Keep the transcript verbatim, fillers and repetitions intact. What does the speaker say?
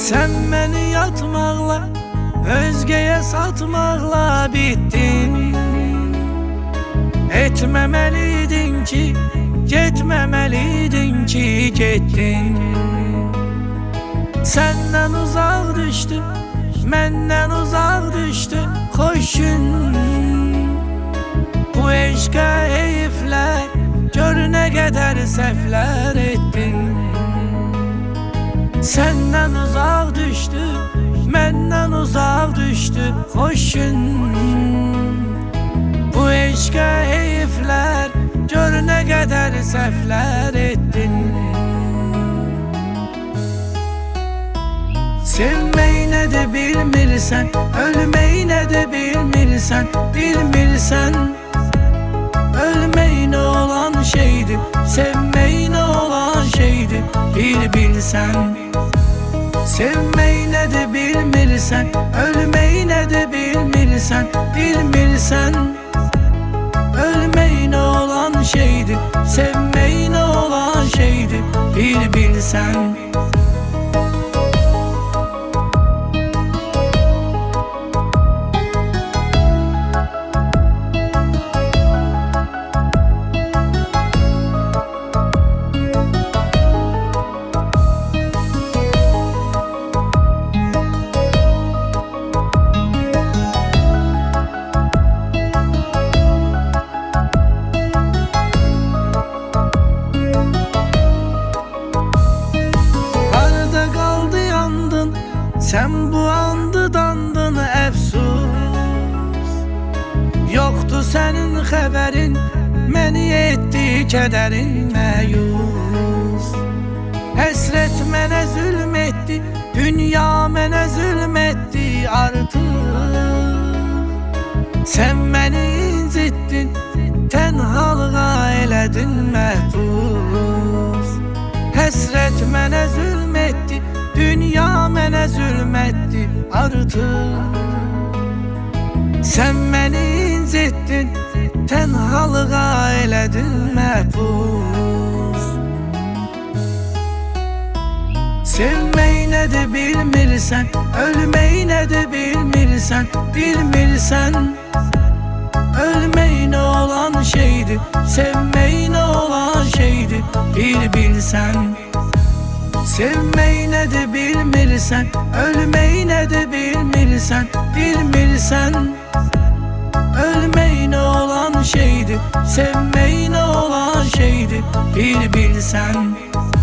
Sen beni yatmakla, özgeye satmakla bittin. Etmemeliydin ki, getmemeliydin ki getdin. Senden uzak düştü, menden uzak düştü xoş gün. Bu eşqə heyiflər, gör nə qədər səhvlər etdin. Senden uzak düştü, menden uzak düştü xoş gün. Bu eşqə heyiflər, gör nə qədər səhvlər etdin. Sevmeyi ne de bilmirsən, ölmeyi ne de bilmirsən, bilmirsən. Ölmeyi ne olan şeydi, sevmeyi ne olan şeydi, bir bilsən. Sevmeyi ne de bilmirsən, ölmeyi ne de bilmirsən, bilmirsən. Ölmeyi ne olan şeydi, sevmeyi ne olan şeydi, bir bilsən. Sen bu andı dandın əfsus. Yoktu senin xəbərin, məni etdi kədərin məyus. Həsrət mənə zülm etdi, dünya mənə zülm etdi artıq. Sen məni incitdin, tənhalığa elədin məhbus. Həsrət mənə zülm etdi, dünya mənə zülm etdi artıq. Sen məni incitdin, tənhalığa elədin məhbus. Sevmeyi ne de bilmirsən, ölmeyi ne de bilmirsən, bilmirsən. Ölmeyi ne olan şeydi, sevmeyi ne olan şeydi, bir bilsən. Sevmeyi ne de bilmirsən, ölmeyi ne de bilmirsən, bilmirsən. Ölmeyi ne olan şeydi, sevmeyi ne olan şeydi, bir bilsən.